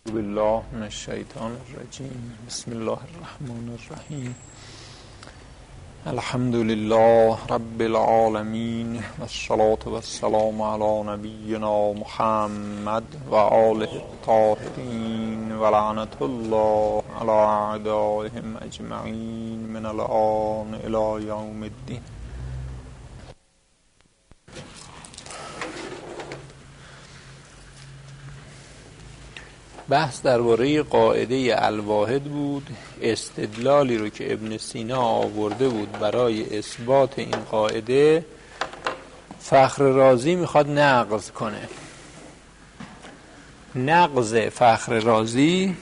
بالله من الشیطان الرجیم. بسم الله الرحمن الرحیم. الحمد لله رب العالمین والصلاة والسلام علی نبینا محمد و آله الطاهرین و لعنت الله علی اعدائهم اجمعین من الآن الی یوم الدین. بحث درباره قاعده الواحد بود. استدلالی رو که ابن سینا آورده بود برای اثبات این قاعده فخر رازی میخواد نقض کنه. نقض فخر رازی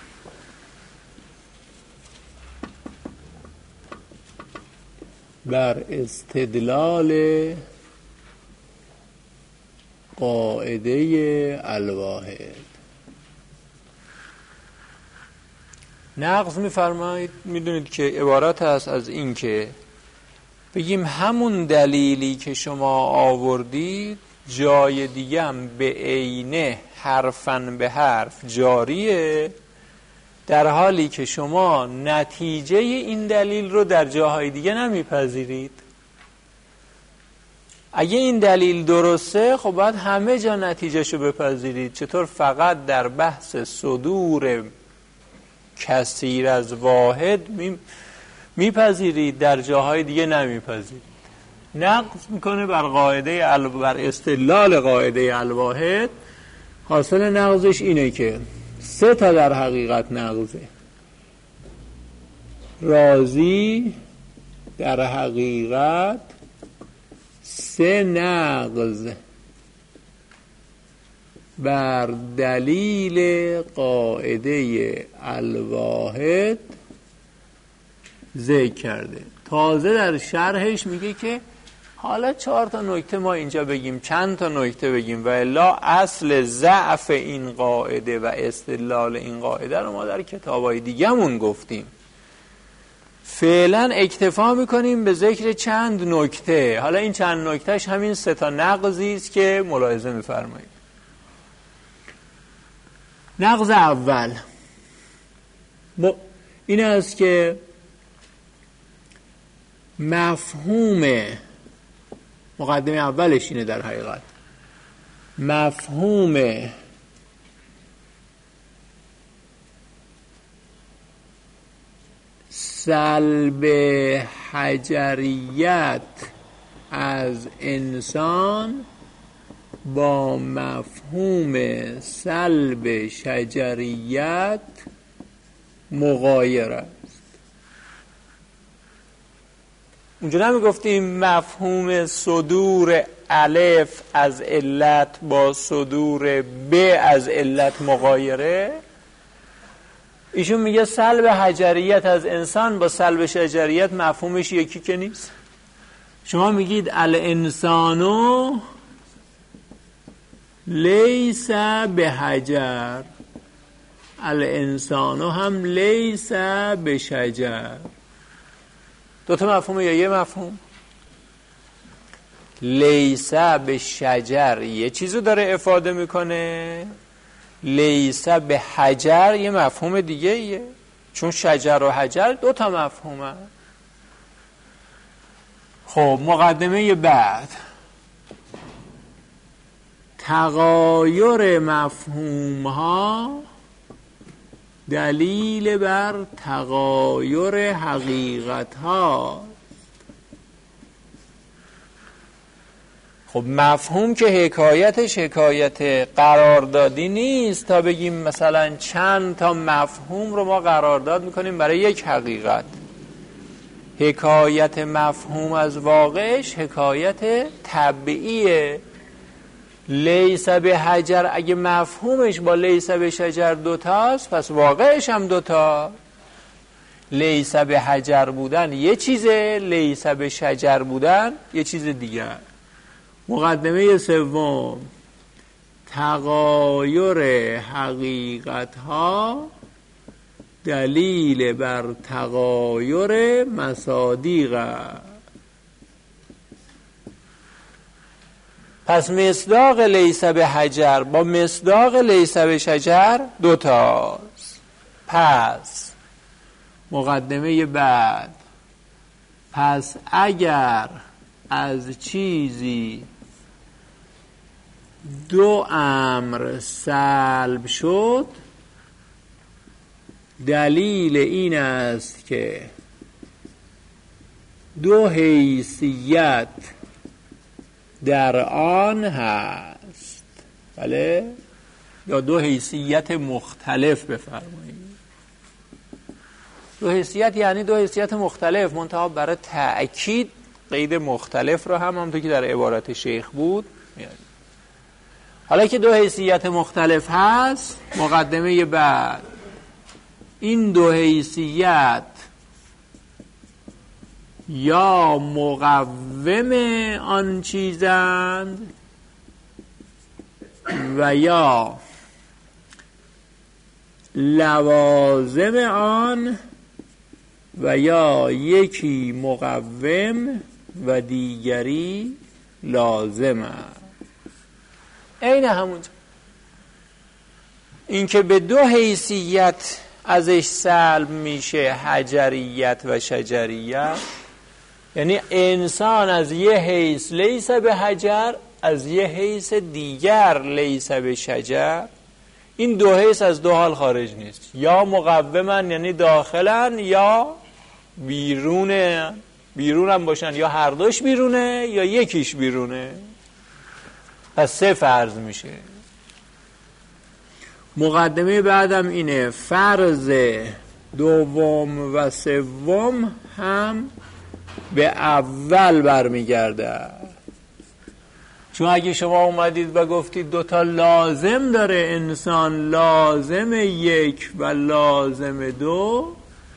بر استدلال قاعده الواحد. نقض میفرمایید، میدونید که عبارت است از این که بگیم همون دلیلی که شما آوردید جای دیگه هم به عینه حرفاً به حرف جاریه، در حالی که شما نتیجه این دلیل رو در جاهای دیگه نمیپذیرید. اگه این دلیل درسته خب باید همه جا نتیجهشو بپذیرید. چطور فقط در بحث صدور کثیر از واحد میپذیرید در جاهای دیگه نمیپذیرید؟ نقض میکنه بر استدلال قاعده الواحد. حاصل نقضش اینه که سه تا در حقیقت نقضه. رازی در حقیقت سه نقض بر دلیل قاعده الواحد ذکر کرده. تازه در شرحش میگه که حالا 4 تا نکته ما اینجا بگیم، چند تا نکته بگیم، و الا اصل ضعف این قاعده و استدلال این قاعده رو ما در کتابای دیگه‌مون گفتیم. فعلا اکتفا میکنیم به ذکر چند نکته. حالا این چند نکتهش همین 3 تا نقضی است که ملاحظه میفرمایید. نقض اول این است که مفهوم، مقدمه اولش اینه، در حقیقت مفهوم سلب حجریت از انسان با مفهوم سلب شجریت مغایر است. اونجا نمیگفتیم مفهوم صدور الف از علت با صدور ب از علت مغایره؟ ایشون میگه سلب حجریت از انسان با سلب شجریت مفهومش یکی که نیست. شما میگید الانسانو لیس به حجر، الانسانو هم لیس به شجر. 2 تا مفهوم یا یه مفهوم؟ لیس به شجر یه چیزو داره افاده میکنه، لیس به حجر یه مفهوم دیگه ایه. چون شجر و حجر 2 تا مفهومه. خب مقدمه بعد، تغایر مفهوم ها دلیل بر تغایر حقیقت ها. خب مفهوم که حکایتش حکایت قراردادی نیست تا بگیم مثلا چند تا مفهوم رو ما قرارداد میکنیم برای یک حقیقت. حکایت مفهوم از واقعش حکایت طبیعیه. لیس به حجر اگه مفهومش با لیس به شجر 2 تاست، پس واقعش هم 2 تا. لیس به حجر بودن یه چیزه، لیس به شجر بودن یه چیز دیگه. مقدمه سوم، تغایر حقیقت ها دلیل بر تغایر مصادیق. پس مصداق لیس به حجر با مصداق لیس به شجر دوتاست. پس مقدمه بعد، پس اگر از چیزی دو امر سلب شد، دلیل این است که دو حیثیت در آن هست. بله، یا دو حیثیت مختلف بفرمایید. دو حیثیت یعنی دو حیثیت مختلف، منتها برای تأکید قید مختلف رو هم همونطور که در عبارت شیخ بود میاریم. حالا که دو حیثیت مختلف هست، مقدمه بعد، این دو حیثیت یا مقوم آن چیزند و یا لوازم آن، و یا یکی مقوم و دیگری لازم است. این همونجا این که به دو حیثیت ازش سلب میشه حجریت و شجریت، یعنی انسان از یه حیث لیس به حجر، از یه حیث دیگر لیس به شجر. این دو حیث از دو حال خارج نیست، یا مقومن یعنی داخلن یا بیرونه، بیرون هم باشن، یا هر دوش بیرونه یا یکیش بیرونه. پس سه فرض میشه. مقدمه بعدم اینه، فرض دوم و سوم هم به اول برمیگرده. چون اگه شما اومدید و گفتید دوتا لازم داره انسان، لازم یک و لازم دو،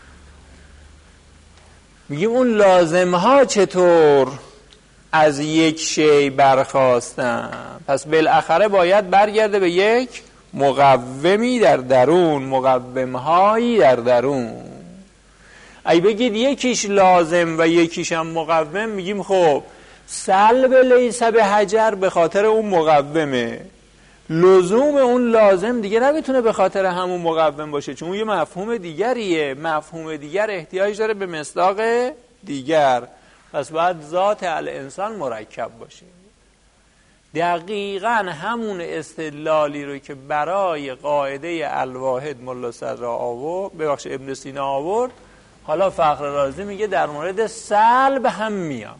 میگیم اون لازم ها چطور از یک شی برخواستن؟ پس بالاخره باید برگرده به یک مقومی در درون، مقومهایی در درون. اگه بگید یکیش لازم و یکیش هم مقوم، میگیم خب سلب لیس به حجر به خاطر اون مقومه، لزوم اون لازم دیگه نمیتونه به خاطر همون مقوم باشه، چون اون یه مفهوم دیگریه. مفهوم دیگر احتیاج داره به مصداق دیگر، پس باید ذات الانسان مرکب باشه. دقیقاً همون استدلالی رو که برای قاعده الواحد ملا صدر آورد، ببخشید ابن سینا آورد، حالا فخر رازی میگه در مورد سلب هم میاد.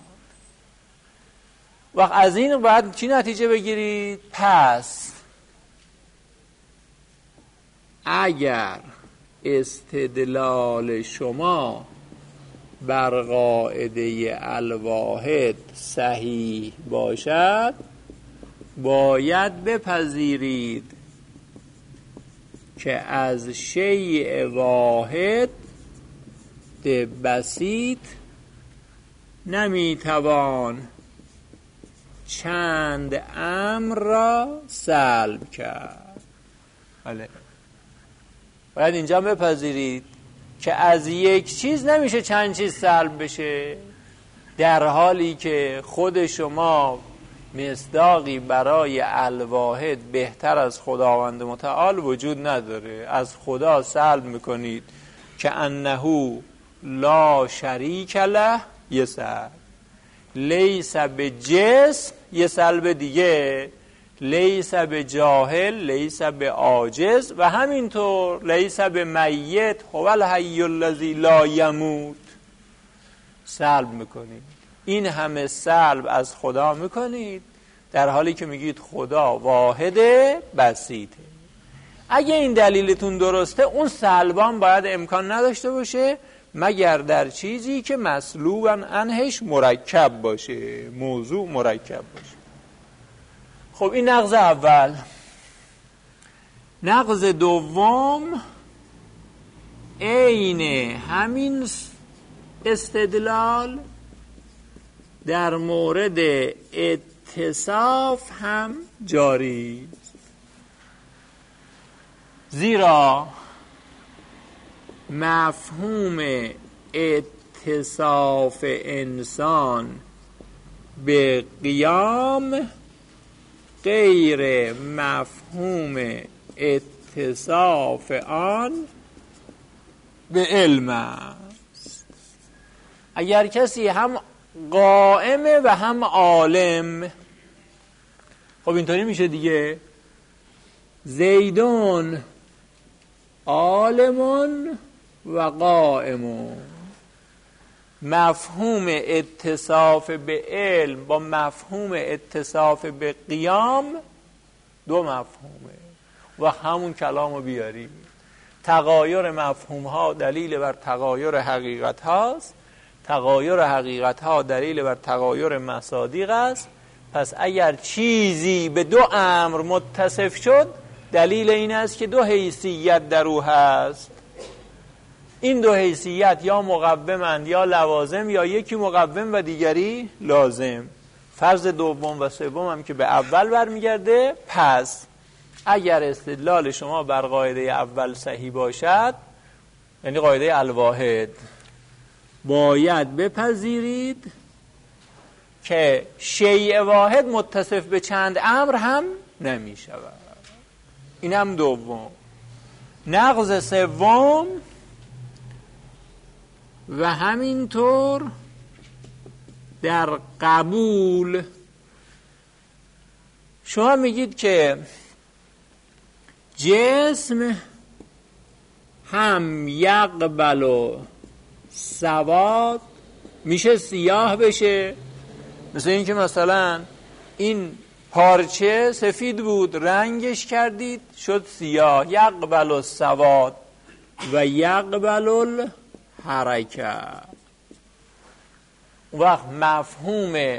وقت از این باید چی نتیجه بگیرید؟ پس اگر استدلال شما بر قاعده الواحد صحیح باشد، باید بپذیرید که از شیء واحد بسیط نمیتوان چند امر را سلب کرد. بله، باید اینجا بپذیرید که از یک چیز نمیشه چند چیز سلب بشه، در حالی که خود شما مصداقی برای الواحد بهتر از خداوند متعال وجود نداره. از خدا سلب میکنید که انه لا شریک له، یه سلب، لیس به جسم، یه سلب دیگه، لیس به جاهل، لیس به عاجز، و همینطور لیس به میت، هو الحی الذی لا یموت. سلب میکنید. این همه سلب از خدا میکنید در حالی که میگید خدا واحد بسیطه. اگه این دلیلتون درسته، اون سلبان باید امکان نداشته باشه مگر در چیزی که مسلوباً عنهش مرکب باشه، موضوع مرکب باشه. خب این نقض اول. نقض دوم عین همین استدلال در مورد اتصاف هم جاری است. زیرا مفهوم اتصاف انسان به قیام غیر مفهوم اتصاف آن به علم است. اگر کسی هم قائمه و هم عالم، خب اینطوری میشه دیگه، زیدون عالمون و قائمون. مفهوم اتصاف به علم با مفهوم اتصاف به قیام دو مفهومه و همون کلامو بیاری. تغایر مفهوم ها دلیل بر تغایر حقیقت هاست، تغایر حقیقت ها دلیل بر تغایر مصادیق است. پس اگر چیزی به دو امر متصف شد، دلیل این است که دو حیثیت در او هست. این دو حیثیت یا مقومند یا لوازم، یا یکی مقوم و دیگری لازم. فرض دوم و سوم هم که به اول برمیگرده. پس اگر استدلال شما بر قاعده اول صحیح باشد، یعنی قاعده الواحد، باید بپذیرید که شیء واحد متصف به چند امر هم نمی شود. این هم دوم. نقض سوم و همینطور در قبول شما میگید که جسم هم یقبل و سواد میشه سیاه بشه. مثل این که مثلا این پارچه سفید بود، رنگش کردید شد سیاه. یقبل و سواد و یقبل الحرکه. وقت مفهوم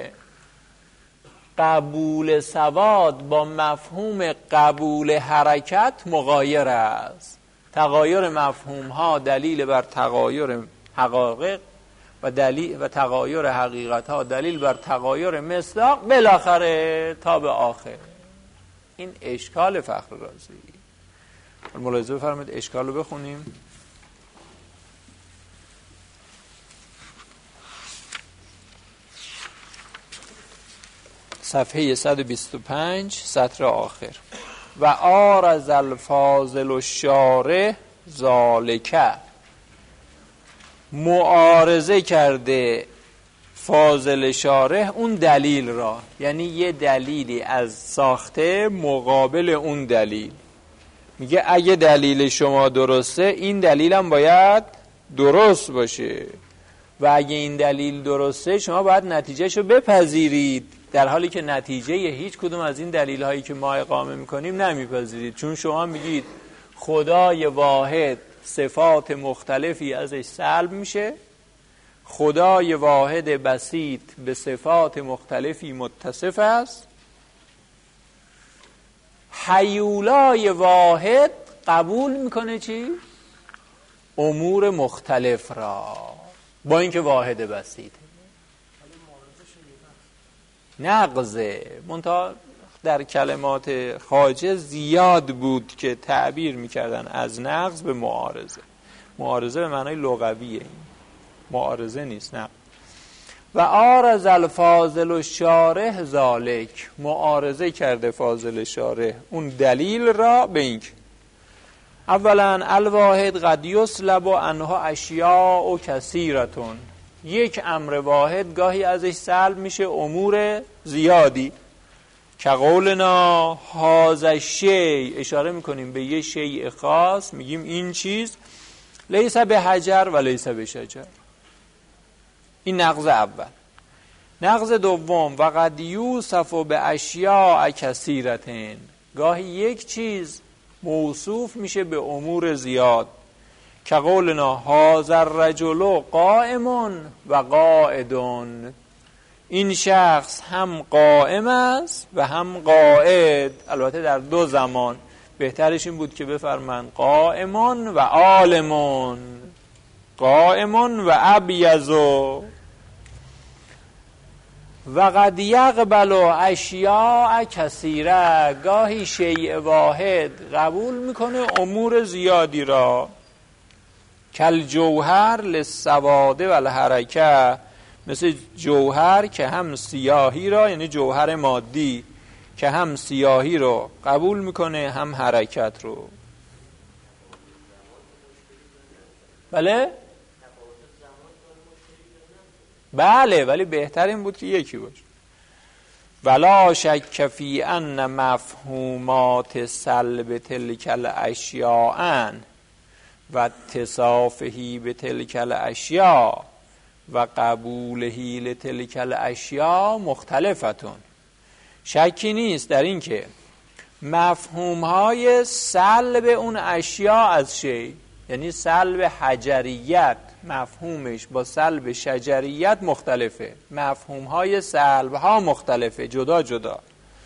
قبول سواد با مفهوم قبول حرکت مغایر است. تغایر مفهوم ها دلیل بر تغایر حقایق و تغایر حقیقت ها دلیل بر تغایر مصداق، بالاخره تا به آخر. این اشکال فخر رازی. ملاحظه بفرمایید اشکال رو بخونیم. صفحه 125 سطر آخر. و آرز الفاضل الشارح ذالکه. معارضه کرده فاضل شارح اون دلیل را، یعنی یه دلیلی از ساخته مقابل اون دلیل. میگه اگه دلیل شما درسته، این دلیلم باید درست باشه، و اگه این دلیل درسته شما باید نتیجهشو بپذیرید، در حالی که نتیجه هیچ کدوم از این دلیل هایی که ما اقامه میکنیم نمیپذیرید. چون شما میگید خدای واحد صفات مختلفی ازش سلب میشه، خدای واحد بسیط به صفات مختلفی متصف است، هیولای واحد قبول میکنه چی؟ امور مختلف را، با اینکه واحد بسیطه. نقضه منتها در کلمات خواجه زیاد بود که تعبیر میکردن از نقض به معارضه. معارضه به معنای لغویه، معارضه نیست. نه. و آرز الفاضل الشارح ذالک. معارضه کرده فاضل شارح اون دلیل را به این که اولا الواحد قد یسلب عنه اشیاء کثیرتون. یک امر واحد گاهی ازش سلب میشه امور زیادی. که قولنا هذا شیء، اشاره میکنیم به یه شیء خاص، میگیم این چیز لیس به حجر و لیس به شجر. این نقض اول. نقض دوم و قد یوصف به اشیاء کثیرتین. گاهی یک چیز موصوف میشه به امور زیاد. که قولنا هذا الرجل قائم و قاعدون. این شخص هم قائم است و هم قاعد، البته در دو زمان. بهترش این بود که بفرمان قائمون و عالمون، قائمون و ابیضو. و قد یقبل اشیاء کثیره. گاهی شیء واحد قبول میکنه امور زیادی را. کل جوهر للسواد و الحرکه. مثل جوهر که هم سیاهی را، یعنی جوهر مادی، که هم سیاهی رو قبول میکنه هم حرکت رو. بله ولی بهتر این بود که یکی باشه. ولا شک فی ان مفهومات سلب تلک الاشیاء و اتصافه به تلک الاشیاء و قبوله لتلک الاشیاء مختلفتون. شکی نیست در این که مفهومهای سلب اون اشیاء از شی، یعنی سلب حجریت مفهومش با سلب شجریت مختلفه. مفهومهای سلبها مختلفه، جدا جدا.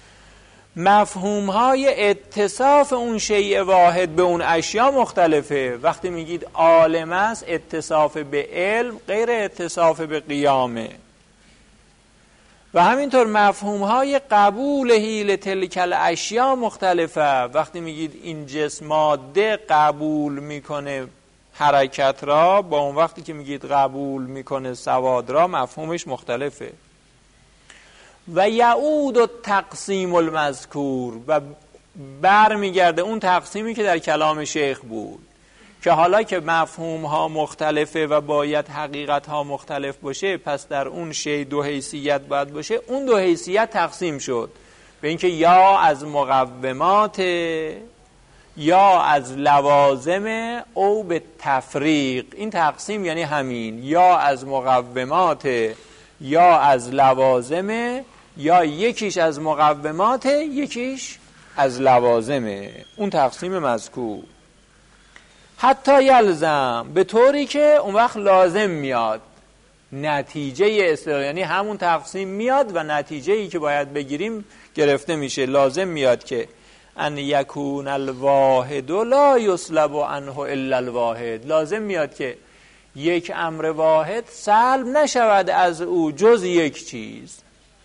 مفهومهای اتصاف اون شیء واحد به اون اشیاء مختلفه. وقتی میگید عالم است، اتصاف به علم غیر اتصاف به قیامه. و همینطور مفهومهای قبول هیل تلک الاشیاء مختلفه. وقتی میگید این جسم ماده قبول میکنه حرکت را، با اون وقتی که میگید قبول میکنه سواد را، مفهومش مختلفه. و یعود و تقسیم المذکور، و برمیگرده اون تقسیمی که در کلام شیخ بود که حالا که مفهوم ها مختلفه و باید حقیقت ها مختلف باشه، پس در اون شی دو حیثیت باید باشه. اون دو حیثیت تقسیم شد به اینکه یا از مقومات یا از لوازم او به تفریق. این تقسیم یعنی همین، یا از مقومات یا از لوازم، یا یکیش از مقومات یکیش از لوازمه. اون تقسیم مذکور. حتی یلزم، به طوری که اون وقت لازم میاد نتیجه استقلال، یعنی همون تقسیم میاد و نتیجه ای که باید بگیریم گرفته میشه. لازم میاد که ان یکون الواحد لا یسلب عنه الا الواحد. لازم میاد که یک امر واحد سلب نشود از او جز یک چیز.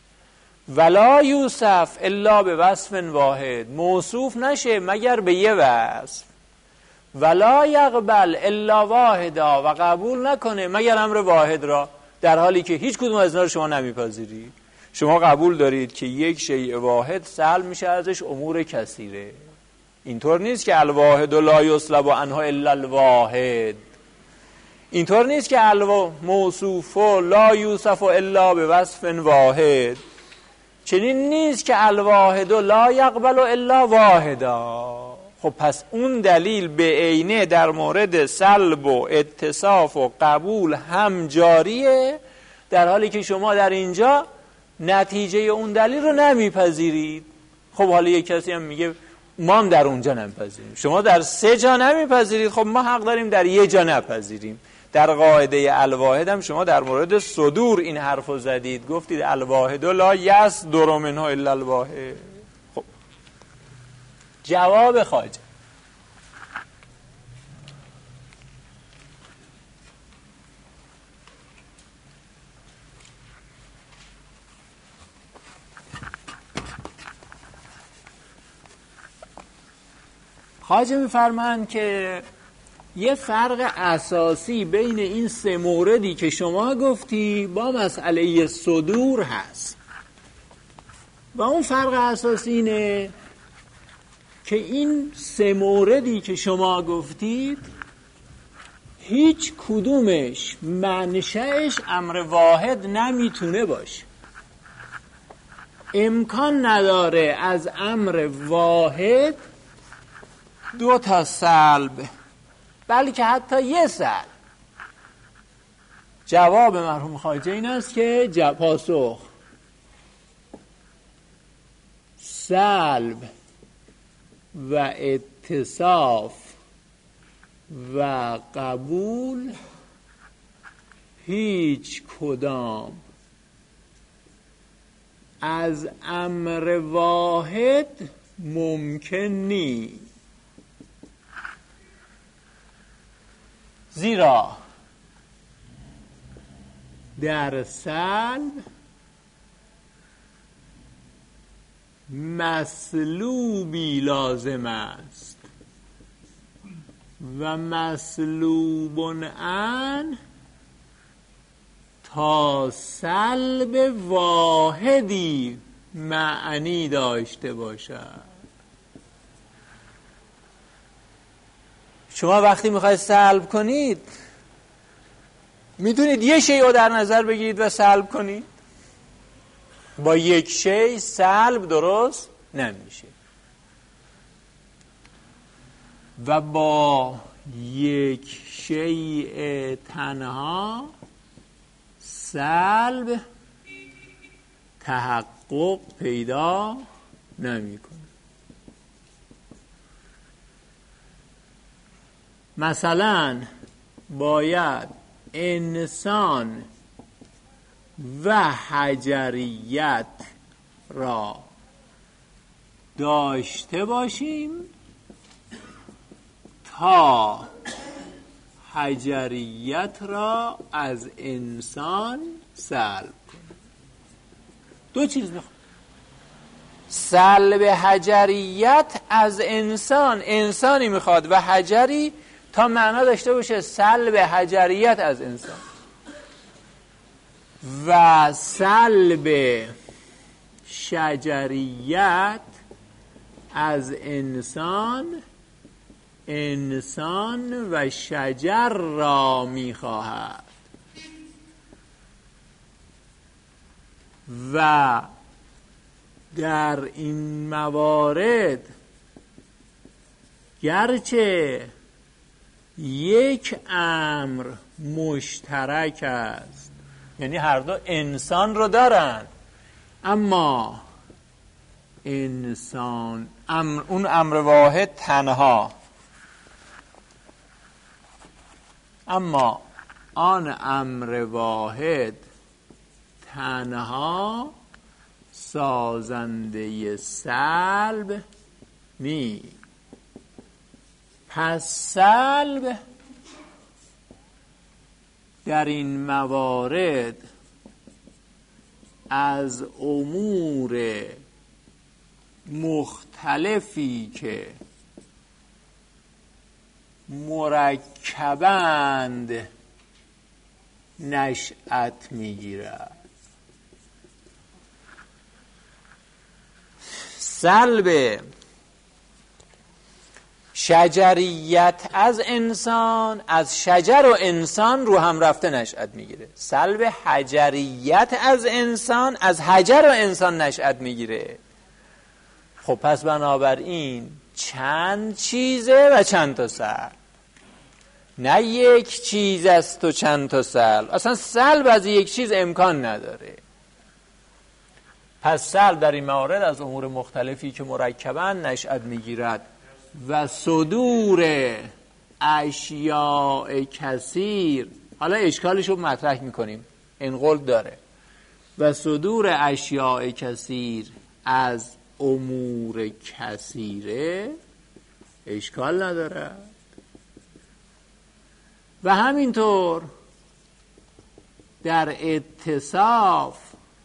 ولا یوصف الا به وصف واحد، موصوف نشه مگر به یه وصف. ولا یقبل الا واحدا، و قبول نکنه مگر امر واحد را، در حالی که هیچ کدوم از اینا رو شما نمیپذیرید. شما قبول دارید که یک شیء واحد سلب میشه ازش امور کثیره. اینطور نیست که الواحد لا یسلب عنه الا الواحد. اینطور نیست که موصوف لا یوصف الا به وصف واحد. چنین نیست که الواحد لا یقبل الا واحدا. خب پس اون دلیل به عینه در مورد سلب و اتصاف و قبول هم جاریه، در حالی که شما در اینجا نتیجه اون دلیل رو نمیپذیرید. خب حالا یک کسی هم میگه ما هم در اونجا نمیپذیریم، شما در 3 جا نمیپذیرید، خب ما حق داریم در 1 جا نپذیریم. در قاعده الواحد هم شما در مورد صدور این حرف رو زدید، گفتید الواحد لا یصدر منه الا الواحد. خب جواب خواجه میفرمایند که یه فرق اساسی بین این 3 موردی که شما گفتی با مسئله صدور هست، و اون فرق اساسی اینه که این 3 موردی که شما گفتید هیچ کدومش منشأش امر واحد نمیتونه باشه. امکان نداره از امر واحد 2 تا سلب، بلکه حتی 1 سلب. جواب مرحوم خواجه این است که پاسخ سلب و اتصاف و قبول هیچ کدام از امر واحد ممکن نیست. زیرا در سلب مسلوبی لازم است و مسلوب ان تا سلب واحدی معنی داشته باشد. شما وقتی میخواید سلب کنید میتونید یه شیء رو در نظر بگیرید و سلب کنید. با یک شیء سلب درست نمیشه و با یک شیء تنها سلب تحقق پیدا نمیکنه. مثلا باید انسان و حجریت را داشته باشیم تا حجریت را از انسان سلب کنیم. دو چیز میخوام: سلب حجریت از انسان، انسانی میخواد و حجری تا معنا داشته باشه سلب حجریت از انسان، و سلب شجریت از انسان، انسان و شجر را میخواهد. و در این موارد گرچه یک امر مشترک است، یعنی هر دو انسان رو دارن، اما انسان اون امر واحد تنها، اما آن امر واحد تنها سازنده سلب نی. پس سلب در این موارد از امور مختلفی که مرکبند نشأت میگیرد. سلب شجریت از انسان از شجر و انسان رو هم رفته نشأت میگیره. سلب حجریت از انسان از حجر و انسان نشأت میگیره. خب پس بنابراین چند چیزه و چند تا سلب، نه یک چیز است و چند تا سلب. اصلا سلب از یک چیز امکان نداره. پس سلب در این موارد از امور مختلفی که مرکبن نشأت میگیرد و صدور اشیاء کثیر. حالا اشکالش رو مطرح میکنیم، انقل داره. و صدور اشیاء کثیر از امور کثیره اشکال نداره. و همینطور در اتصاف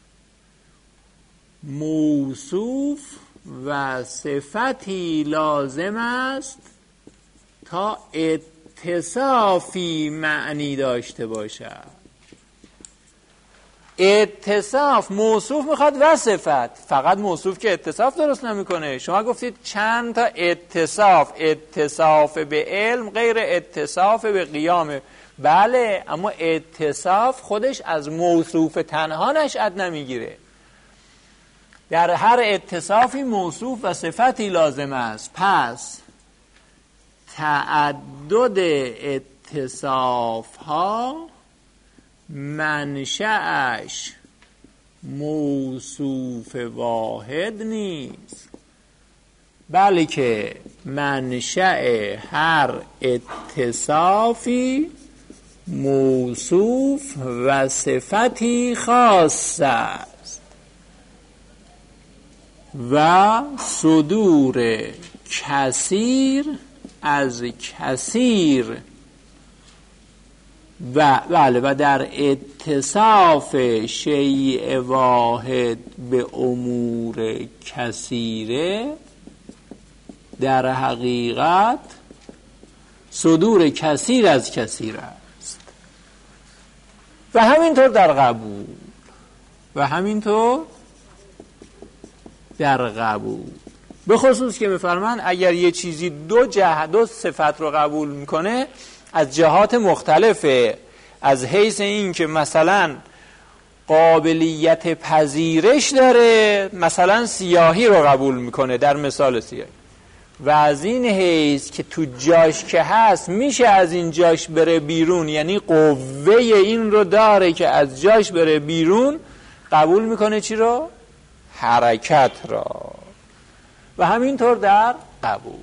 موصوف و صفتی لازم است تا اتصافی معنی داشته باشد. اتصاف موصوف میخواد و صفت. فقط موصوف که اتصاف درست نمیکنه. شما گفتید چند تا اتصاف، اتصاف به علم غیر اتصاف به قیام. بله، اما اتصاف خودش از موصوف تنها نشأت نمیگیره. در هر اتصافی موصوف و صفتی لازم است. پس تعدد اتصاف ها منشأش موصوف واحد نیست، بلکه منشأ هر اتصافی موصوف و صفتی خاص است. و صدور کثیر از کثیر و در اتصاف شیء واحد به امور کثیره در حقیقت صدور کثیر از کثیر است. و همینطور در قبول، و همینطور در قبول. به خصوص که میفرمان اگر یه چیزی دو صفت رو قبول میکنه از جهات مختلفه، از حیث این که مثلا قابلیت پذیرش داره، مثلا سیاهی رو قبول میکنه در مثال سیاهی، و از این حیث که تو جاش که هست میشه از این جاش بره بیرون، یعنی قوه این رو داره که از جاش بره بیرون، قبول میکنه چی رو؟ حرکت را. و همینطور در قبول.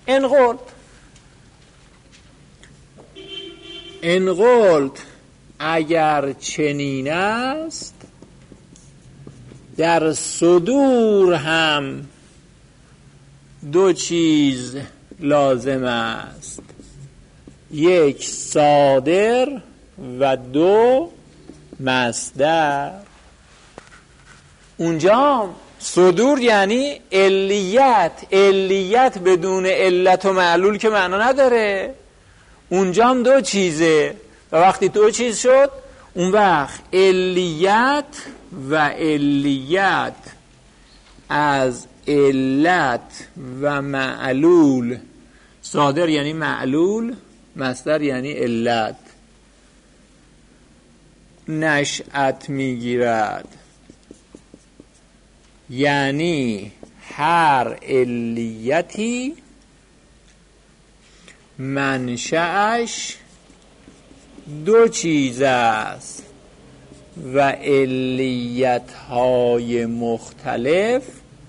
انقلت اگر چنین است در صدور هم دو چیز لازم است، یک صادر و دو مصدر. اونجا صدور یعنی علیت بدون علت و معلول که معنا نداره، اونجا هم دو چیزه و وقتی دو چیز شد اون وقت علیت و علیت از علت و معلول، صادر یعنی معلول، مصدر یعنی علت، نشأت میگیرد. یعنی هر علیتی منشأش دو چیز است و علیت‌های مختلف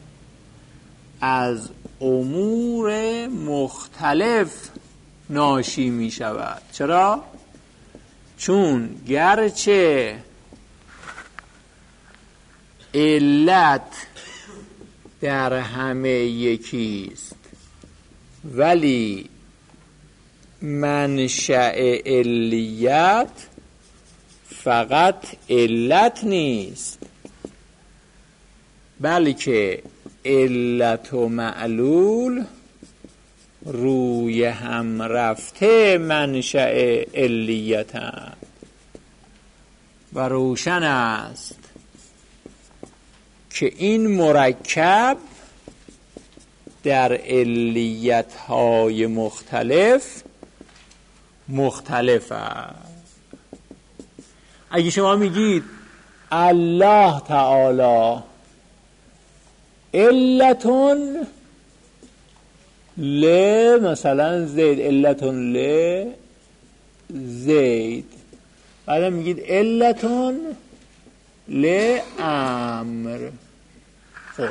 از امور مختلف ناشی می شود. چرا؟ چون گرچه علت در همه یکیست ولی منشأ علیت فقط علت نیست، بلکه علت و معلول روی هم رفته منشأ علیتند. و روشن است که این مرکب در علیت‌های مختلف است. اگه شما میگید الله تعالی علتون ل مثلا زید، علتون ل زید، بعد میگید علتون ل امر. خب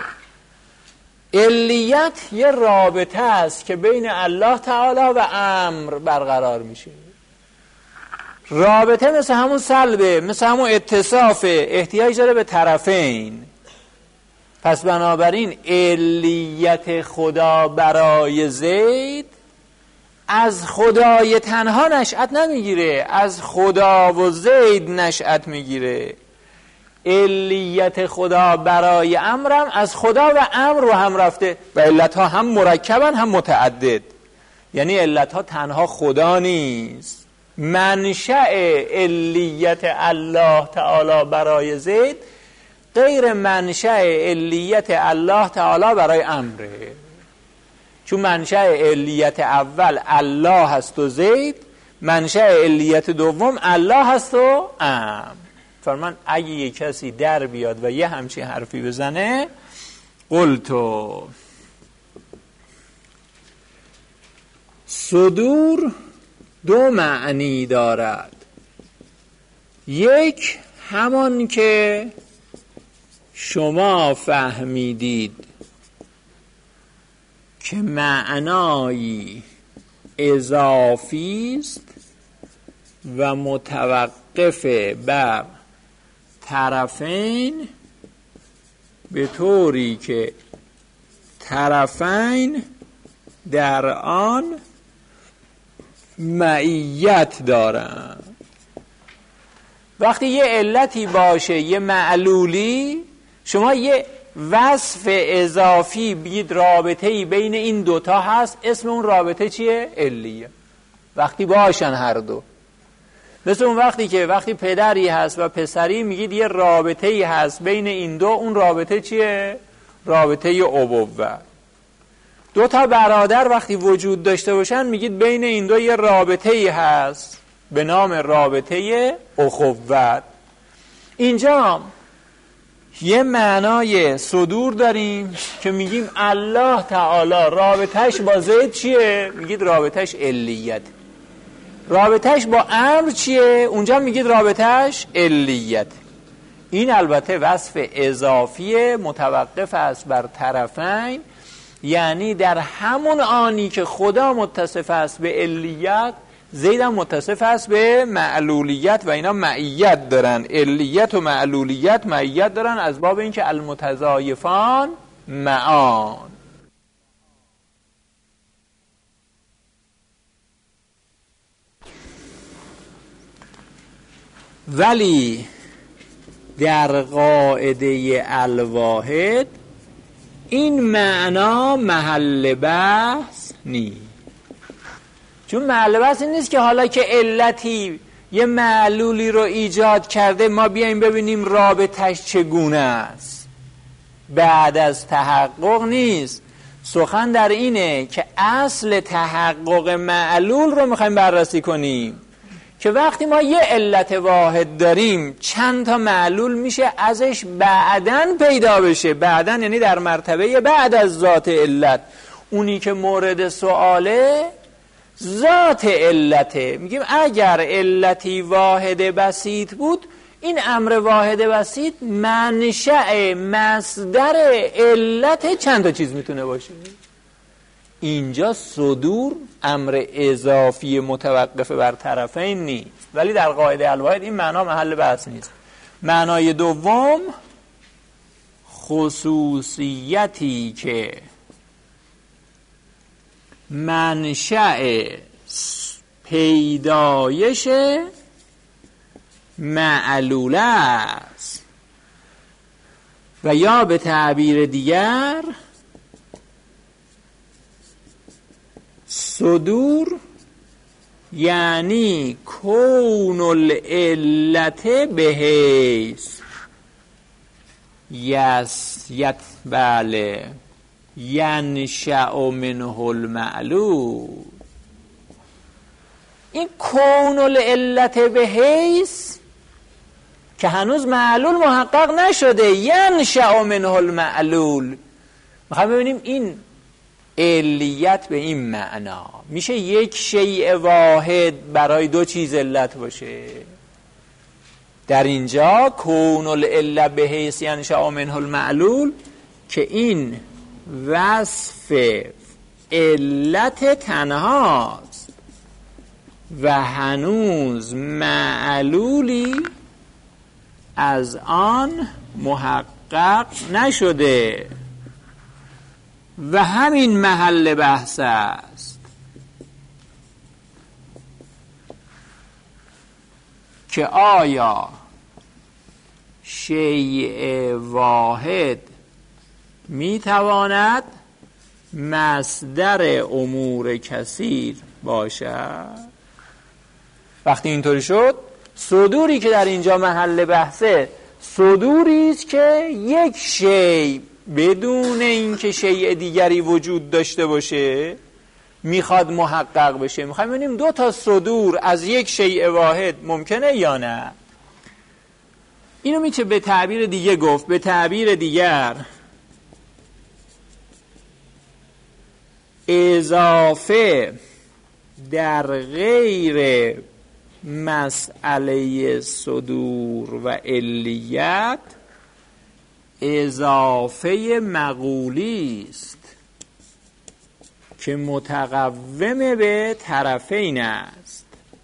علیت یه رابطه است که بین الله تعالی و امر برقرار میشه. رابطه مثل همون سلبه، مثل همون اتصافه، احتیاج داره به طرفین. پس بنابراین علیت خدا برای زید از خدای تنها نشأت نمیگیره، از خدا و زید نشأت میگیره. علیت خدا برای امرم از خدا و امر رو هم رفته و علتها هم مرکبن هم متعدد، یعنی علتها تنها خدا نیست. منشأ علیت الله تعالی برای زید غیر منشأ علیت الله تعالی برای امره، چون منشأ علیت اول الله هست و زید، منشأ علیت دوم الله هست و امر. فرمان اگه یک کسی در بیاد و یه همچین حرفی بزنه، قلتو صدور دو معنی دارد. یک همان که شما فهمیدید که معنایی اضافی است و متوقف بر طرفین، به طوری که طرفین در آن معیت دارند. وقتی یه علتی باشه، یه معلولی، شما یه وصف اضافی بگید رابطه‌ای بین این دوتا هست، اسم اون رابطه چیه؟ علیه. وقتی باشن هر دو، مثل اون وقتی پدری هست و پسری، میگید یه رابطه‌ای هست بین این دو، اون رابطه چیه؟ رابطه ابوت. دو تا برادر وقتی وجود داشته باشن میگید بین این دو یه رابطه‌ای هست به نام رابطه اخوت. اینجا یه معنای صدور داریم که میگیم الله تعالی رابطهش با زید چیه؟ میگید رابطهش علیت. رابطهش با امر چیه؟ اونجا میگید رابطهش علیت. این البته وصف اضافی متوقف است بر طرفین، یعنی در همون آنی که خدا متصف است به علیت، زید هم متصف است به معلولیت و اینا معیت دارن. علیت و معلولیت معیت دارن از باب اینکه المتضایفان معان. ولی در قاعده الواحد این معنا محل بحث نیست. چون محل بحث این نیست که حالا که علتی یه معلولی رو ایجاد کرده ما بیایم ببینیم رابطش چگونه است. بعد از تحقق نیست. سخن در اینه که اصل تحقق معلول رو میخوایم بررسی کنیم که وقتی ما یه علت واحد داریم چند تا معلول میشه ازش بعدن پیدا بشه. بعدن یعنی در مرتبه بعد از ذات علت. اونی که مورد سؤاله ذات علته. میگیم اگر علتی واحد بسیط بود این امر واحد بسیط منشأ مصدر علت چند تا چیز میتونه باشه. اینجا صدور امر اضافی متوقف بر طرفین نیست، ولی در قاعده الواحد این معنا محل بحث نیست. معنای دوم خصوصیتی که منشأ پیدایش معلوله است و یا به تعبیر دیگر صدور یعنی کون العلت بحیث بله ینشأ منه المعلول. این کون العلت بحیث که هنوز معلول محقق نشده، ینشأ منه المعلول. میخوایم ببینیم این علیت به این معنا میشه یک شیء واحد برای دو چیز علت باشه. در اینجا کون العلت بحیث ینشأ منه المعلول که این وصف علت تنهاست و هنوز معلولی از آن محقق نشده و همین محل بحث است که آیا شیء واحد میتواند مصدر امور کثیر باشد. وقتی اینطوری شد صدوری که در اینجا محل بحثه صدوری است که یک شیء بدون اینکه شیء دیگری وجود داشته باشه میخواد محقق بشه. میخوایم ببینیم دو تا صدور از یک شیء واحد ممکنه یا نه. اینو میشه به تعبیر دیگه گفت. به تعبیر دیگر اضافه در غیر مسئله صدور و علیت اضافه مقولی است که متقوم به طرفین است،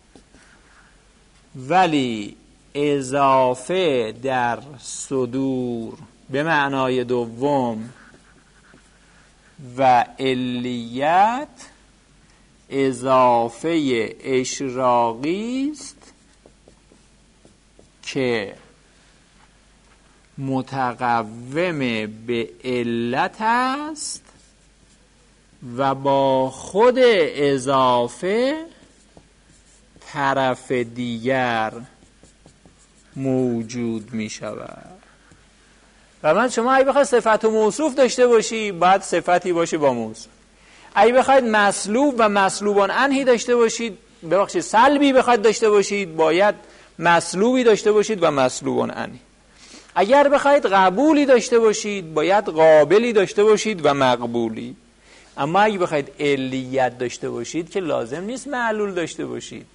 ولی اضافه در صدور به معنای دوم و علیت اضافه اشراقی است که متقوم به علت است و با خود اضافه طرف دیگر موجود می شود. و من شما اگه بخواید صفت و موصوف داشته باشی باید صفتی باشه با موصوف. اگه بخواید مسلوب و مسلوبان عنهی داشته باشید، ببخشید سلبی بخواید داشته باشید باید مسلوبی داشته باشید و مسلوبان عنهی. اگر بخواید قبولی داشته باشید باید قابلی داشته باشید و مقبولی. اما اگه بخواید علیت داشته باشید که لازم نیست معلول داشته باشید.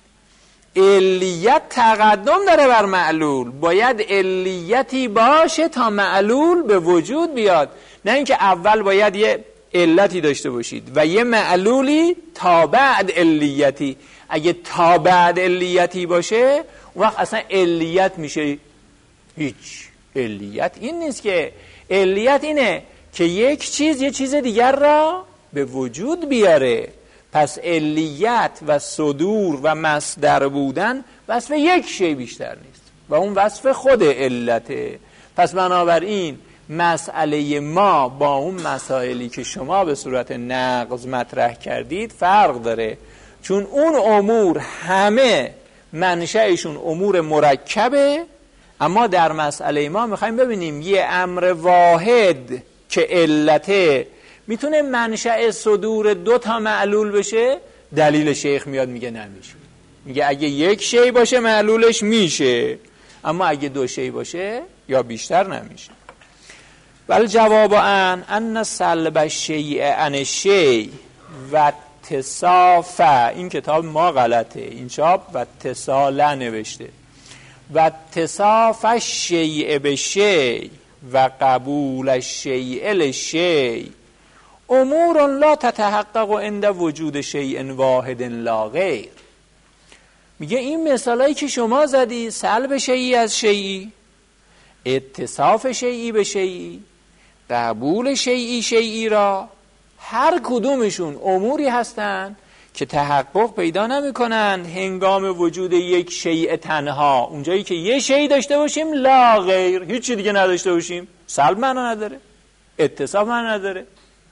علیت تقدم داره بر معلول، باید علیتی باشه تا معلول به وجود بیاد، نه اینکه اول باید یه علتی داشته باشید و یه معلولی تا بعد علیتی. اگه تا بعد علیتی باشه اون وقت اصلا علیت میشه هیچ. علیت این نیست که، علیت اینه که یک چیز یه چیز دیگر را به وجود بیاره. پس علیت و صدور و مصدر بودن وصف یک شی بیشتر نیست و اون وصف خود علته. پس بنابراین مسئله ما با اون مسائلی که شما به صورت نقض مطرح کردید فرق داره، چون اون امور همه منشأشون امور مرکبه، اما در مسئله ما میخوایم ببینیم یه امر واحد که علته میتونه منشأ صدور دو تا معلول بشه. دلیل شیخ میاد میگه نمیشه، میگه اگه یک شی باشه معلولش میشه، اما اگه دو شی باشه یا بیشتر نمیشه. ولی جواب ان سلب الشیء عن الشیء و اتصافه، این کتاب ما غلطه، این چاپ و اتصاله نوشته، و اتصاف الشیء بشیء و قبول الشیء لشیء امور لا تتحقق عند وجود شیء واحد لا غیر. میگه این مثالایی که شما زدی، سلب شیئی از شیئی، اتصاف شیئی به شیئی، قبول شیئی را، هر کدومشون اموری هستن که تحقق پیدا نمی کنن هنگام وجود یک شیء تنها. اونجایی که یه شیء داشته باشیم لا غیر، هیچی دیگه نداشته باشیم، سلب معنا نداره، اتصاف معنا نداره،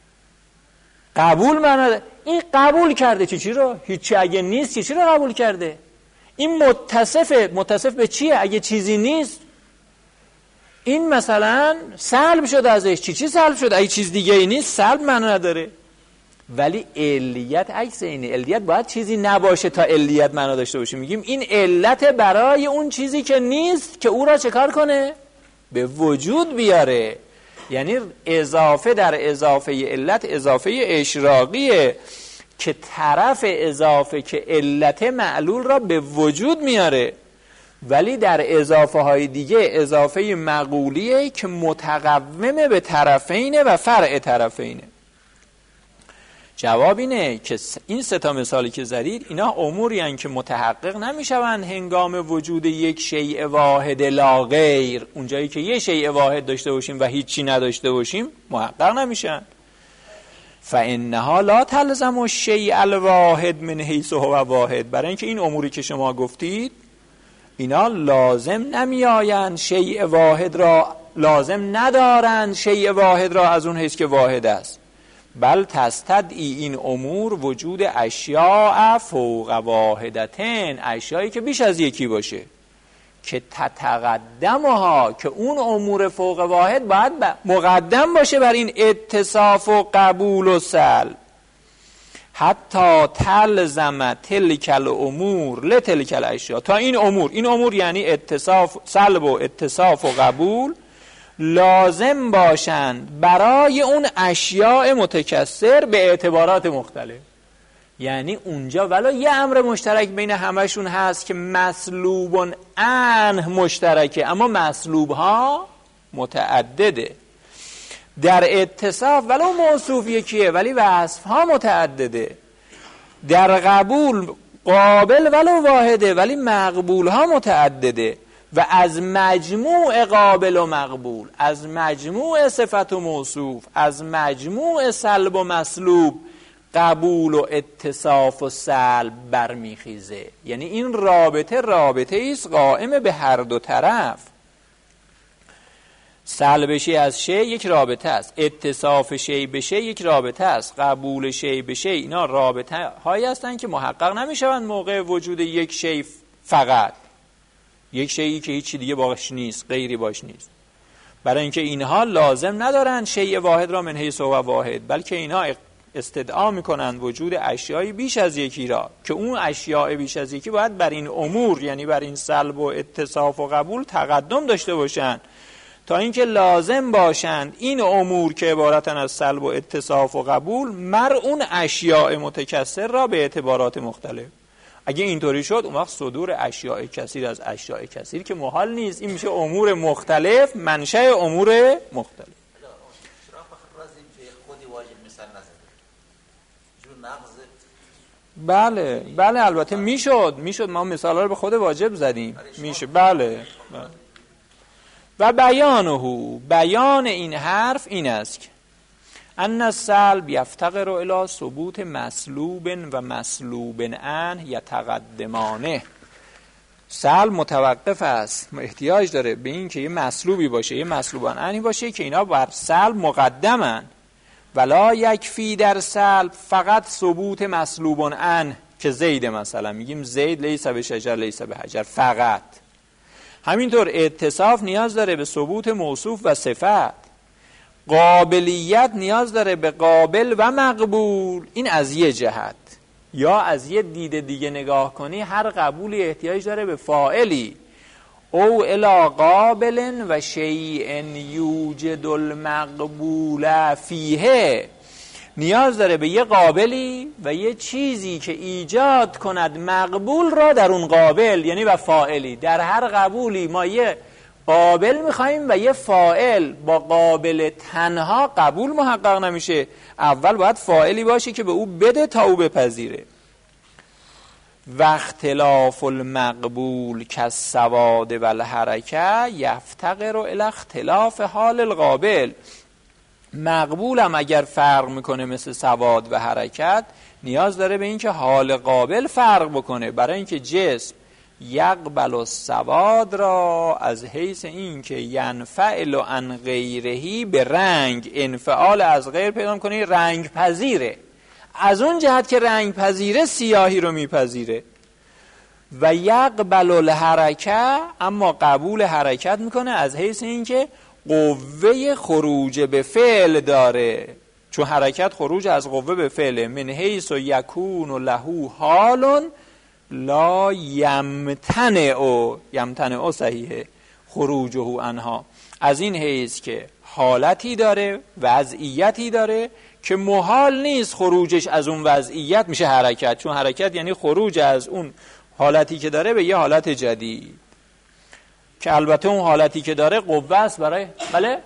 قبول معنا نداره. این قبول کرده چی رو؟ هیچی اگه نیست چی رو قبول کرده؟ این متصف به چیه اگه چیزی نیست؟ این مثلا سلب شده ازش، چی سلب شده؟ اگه چیز دیگه ای نیست سلب معنا نداره. ولی علیت عکس اینه، علیت باید چیزی نباشه تا علیت معنا داشته باشه. میگیم این علت برای اون چیزی که نیست که او را چه کار کنه؟ به وجود بیاره. یعنی اضافه در اضافه علت اضافه اشراقیه که طرف اضافه که علت معلول را به وجود میاره، ولی در اضافه های دیگه اضافه مقولیه که متقومه به طرفینه و فرع طرفینه. جواب اینه که این سه تا مثالی که زدید اینا اموری هستند که متحقق نمیشوند هنگام وجود یک شیء واحد لا غیر. اونجایی که یه شیء واحد داشته باشیم و هیچی نداشته باشیم محقق نمیشن. فانها لا تلزم الشیء الواحد من حیث هو واحد. برای اینکه این اموری که شما گفتید اینا لازم نمیآیند شیء واحد را، لازم ندارند شیء واحد را از اون حیث که واحد است، بل تستدعی این امور وجود اشیاء فوق واحدتین، اشیایی که بیش از یکی باشه که تتقدمها، که اون امور فوق واحد باید مقدم باشه بر این اتصاف و قبول و سلب. حتی تلزم تلک الامور لتلک الاشیاء، تا این امور یعنی اتصاف، سلب و اتصاف و قبول لازم باشند برای اون اشیاء متکثر به اعتبارات مختلف. یعنی اونجا ولی یه امر مشترک بین همشون هست که مسلوب عنه مشترکه، اما مسلوب ها متعدده. در اتصاف ولو موصوف یکیه ولی وصف ها متعدده. در قبول قابل ولو واحده ولی مقبول ها متعدده. و از مجموع قابل و مقبول، از مجموع صفت و موصوف، از مجموع سلب و مسلوب قبول و اتصاف و سلب برمیخیزه. یعنی این رابطه ایست قائم به هر دو طرف. سلب شی از شی یک رابطه است، اتصاف شی به شی یک رابطه است، قبول شی به شی، اینا رابطه هایی هستند که محقق نمیشوند موقع وجود یک شی فقط، یک شیئی که هیچی دیگه باش نیست، غیری باش نیست. برای اینکه اینها لازم ندارن شیء واحد را من حیث هو واحد، بلکه اینها استدعا میکنند وجود اشیایی بیش از یکی را که اون اشیاء بیش از یکی باید بر این امور، یعنی بر این سلب و اتصاف و قبول تقدم داشته باشند تا اینکه لازم باشند این امور که عبارتن از سلب و اتصاف و قبول مر اون اشیاء متکثر را به اعتبارات مختلف. اگه اینطوری شد اون وقت صدور اشیاء کثیر از اشیاء کثیر که محال نیست، این میشه امور مختلف منشأ امور مختلف. بله البته میشد ما مثالا رو به خود واجب زدیم، میشه. بله. و بیان این حرف این است که ان السلب یفتقر الی ثبوت مسلوب و مسلوب عنه یتقدمانه. سلب متوقف است، احتیاج داره به این که یه مسلوبی باشه یه مسلوب عنهی باشه که اینا بر سلب مقدمن. ولا یکفی در سلب فقط ثبوت مسلوب عنه که زید، مثلا میگیم زید لیس به شجر لیس به حجر فقط. همینطور اتصاف نیاز داره به ثبوت موصوف و صفت. قابلیت نیاز داره به قابل و مقبول. این از یه جهت. یا از یه دید دیگه نگاه کنی هر قبولی احتیاج داره به فاعلی. او الی قابل و شیء یوجد المقبول فیه، نیاز داره به یه قابلی و یه چیزی که ایجاد کند مقبول را در اون قابل، یعنی و فاعلی. در هر قبولی ما یه قابل میخواییم و یه فاعل. با قابل تنها قبول محقق نمیشه، اول باید فاعلی باشه که به او بده تا او بپذیره. و اختلاف المقبول کالسواد و الحرکه یفتقر الی اختلاف حال القابل. مقبول هم اگر فرق میکنه مثل سواد و حرکت، نیاز داره به اینکه حال قابل فرق بکنه. برای اینکه جسم یقبل السواد را از حیث اینکه ینفعل عن غیرهی به رنگ، انفعال از غیر پیدا کنه، رنگ پذیره. از اون جهت که رنگ پذیره سیاهی رو میپذیره. و یقبل الحرکه، اما قبول حرکت میکنه از حیث اینکه قوه خروج به فعل داره، چون حرکت خروج از قوه به فعل. من حیث و یکون له حال لا یمتنع صحیحه خروجه عنها، از این حیث که حالتی داره، وضعیتی داره که محال نیست خروجش از اون وضعیت میشه حرکت، چون حرکت یعنی خروج از اون حالتی که داره به یه حالت جدید، که البته اون حالتی که داره قوه است برای بله.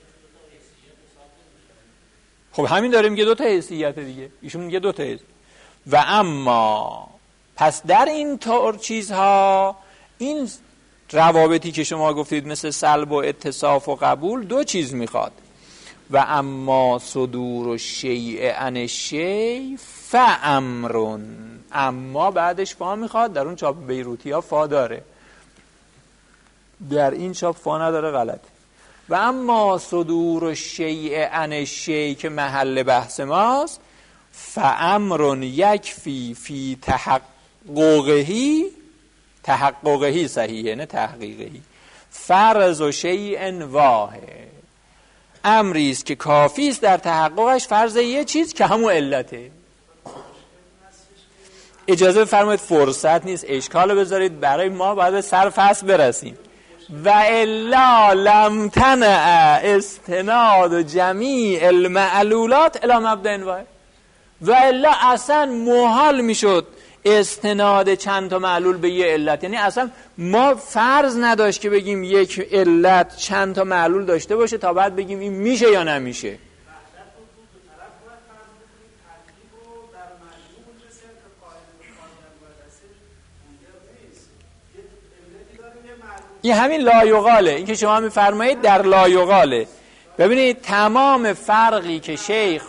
خب همین داره میگه 2 تا حیثیت دیگه، ایشون میگه 2 تا حیث. و اما پس در این طور چیزها، این روابطی که شما گفتید مثل سلب و اتصاف و قبول، 2 چیز میخواد. و اما صدور و شیء عن الشیء فامرون، اما بعدش فا میخواد. در اون چاپ بیروتی ها فا داره، در این چاپ فا نداره، غلط. و اما صدور و شیء عن الشیء که محل بحث ماست، فامرون یکفی فی تحققهی صحیحه نه تحقیقهی، فرض و شیء واحد، امری است که کافی است در تحققش فرض یه چیز که همون علته. اجازه بفرمایید فرصت نیست، اشکالو بذارید برای ما باید به سر فصل برسیم. و الا لم تنع استناد جمیع المعلولات الی مبدأ واحد. و الا اصلا محال میشد استناد چند تا معلول به یه علت. یعنی اصلا ما فرض نداشت که بگیم یک علت چند تا معلول داشته باشه تا بعد بگیم این میشه یا نمیشه. این همین لایقاله، این که شما میفرمایید در لایقاله. ببینید تمام فرقی که شیخ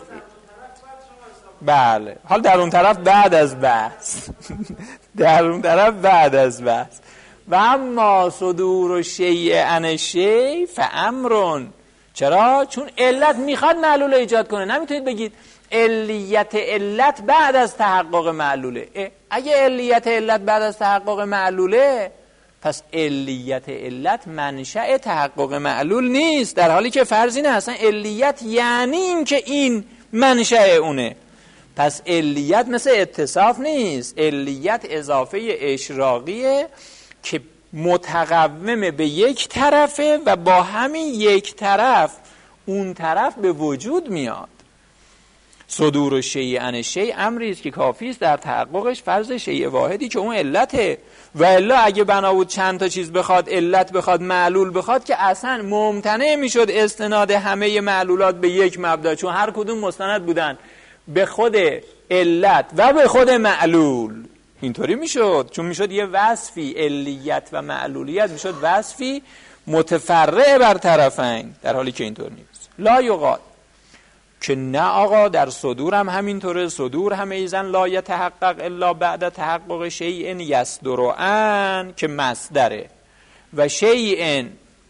بله، حال در اون طرف بعد از بحث در اون طرف بعد از بحث. و اما صدور و شیء عن الشیء فامرون. چرا؟ چون علت میخواد معلول ایجاد کنه. نمیتونید بگید علیت علت بعد از تحقق معلوله. اگه علیت علت بعد از تحقق معلوله، پس علیت علت منشأ تحقق معلول نیست، در حالی که فرض اینه اصلا علیت یعنی این که این منشأ اونه. پس علیت مثل اتصاف نیست، علیت اضافه اشراقیه که متقوم به یک طرفه و با همین یک طرف اون طرف به وجود میاد. صدور شیء عن شیء امری است که کافی است در تحققش فرض شیء واحدی که اون علته، و الا اگه بنا بود چند تا چیز بخواد، علت بخواد، معلول بخواد، که اصلا ممتنع میشد استناد همه معلولات به یک مبدا، چون هر کدوم مستند بودن به خود علت و به خود معلول. اینطوری میشد، چون میشد یه وصفی علیت و معلولیت میشد وصفی متفرع بر طرفین، در حالی که اینطور نیست. لا یقال که نه آقا در صدور هم همینطوره، صدور هم ایزن لا یتحقق الا بعد تحقق شیء یصدرعن که مصدره، و شیء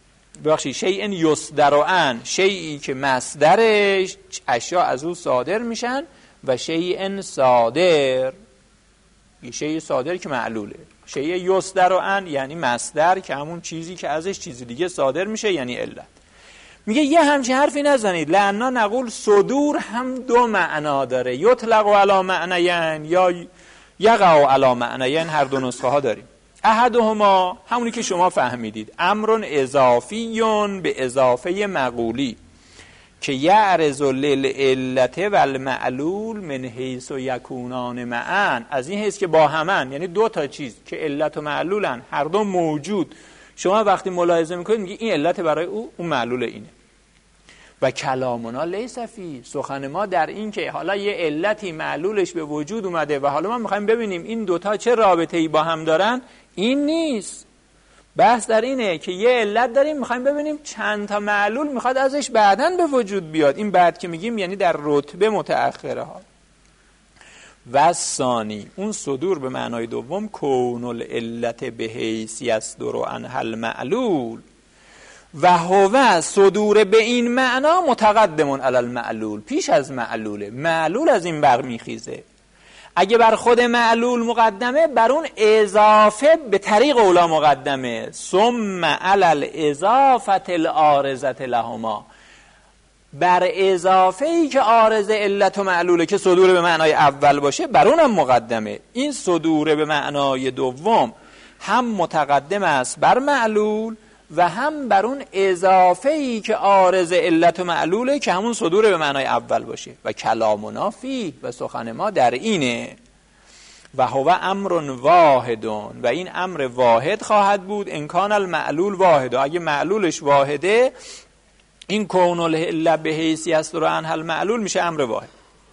یصدرعن شیئی که مصدرش اشیاء از او صادر میشن، و شیء صادر یه شیء صادر که معلوله. شیء یصدرعن یعنی مصدر که همون چیزی که ازش چیز دیگه صادر میشه، یعنی علت. میگه یه همچین حرفی نزنید، لأننا نقول صدور هم دو معنا داره، یطلق علی معنیین یا یقع علی معنیین، هر دو نسخه ها داریم. احدهما همونی که شما فهمیدید، امر اضافی به اضافه مقولی که یعرض للعلت و المعلول من حیث یکونان معا، از این حیث که با همن، یعنی دو تا چیز که علت و معلولن هر دو موجود، شما وقتی ملاحظه میکنید میگی این علت برای او، اون معلول اینه. و کلامنا لیس فی، سخن ما در این که حالا یه علتی معلولش به وجود اومده و حالا ما میخوایم ببینیم این دوتا چه رابطه‌ای با هم دارن، این نیست. بحث در اینه که یه علت داریم میخوایم ببینیم چند تا معلول میخواد ازش بعداً به وجود بیاد. این بعد که میگیم یعنی در رتبه متأخره ها. و ثانی، اون صدور به معنای دوم، کون العلت به حیث یصدر عنها المعلول، و هو صدور به این معنا متقدم علی المعلول، پیش از معلوله، معلول از این برمیخیزه. اگه بر خود معلول مقدمه، بر اون اضافه به طریق اولا مقدمه، ثم علی الاضافه العارضه لهما، بر اضافه ای که عارض علت و معلوله که صدور به معنای اول باشه، بر اونم مقدمه. این صدور به معنای دوم هم متقدم است بر معلول و هم بر اون اضافه ای که عارض علت و معلوله که همون صدور به معنای اول باشه. و کلامنا فیه، و سخن ما در اینه. و هو امر واحد، و این امر واحد خواهد بود. امکان المعلول واحد، اگه معلولش واحده، این کون العلت به حیث یصدر عنها المعلول میشه امر واحد.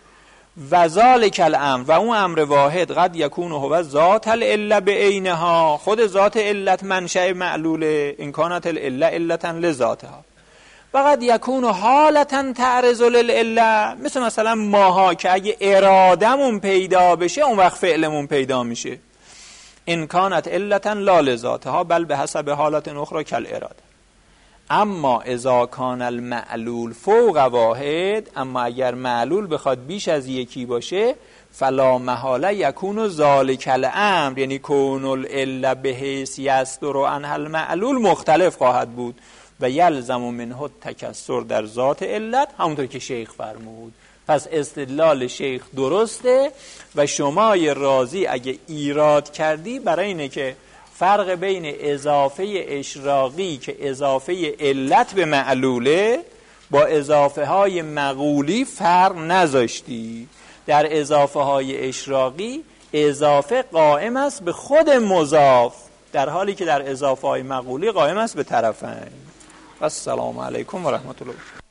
و ذالک الامر، و اون امر واحد، قد یکون هو ذات العلت به عینها، خود ذات علت منشأ معلوله، ان کانت العلت علتا لذاتها. و قد یکون حالتا تعرض للعلت، مثلا ماها که اگه ارادمون پیدا بشه اون وقت فعلمون پیدا میشه. ان کانت علتا لا لذاتها بل به حسب حالت اخرى کالاراده. اما اذا کان المعلول فوق واحد، اما اگر معلول بخواد بیش از یکی باشه، فلا محاله یکون ذالک الامر، یعنی کون العلت به حیث یصدر عنها المعلول مختلف خواهد بود و یلزم منه تکسر در ذات علت، همونطور که شیخ فرمود. پس استدلال شیخ درسته و شما راضی اگه ایراد کردی برای اینه که فرق بین اضافه اشراقی که اضافه علت به معلوله با اضافه های مقولی فرق نذاشتی. در اضافه های اشراقی اضافه قائم است به خود مضاف، در حالی که در اضافه های مقولی قائم است به طرفین. السلام علیکم و رحمت الله.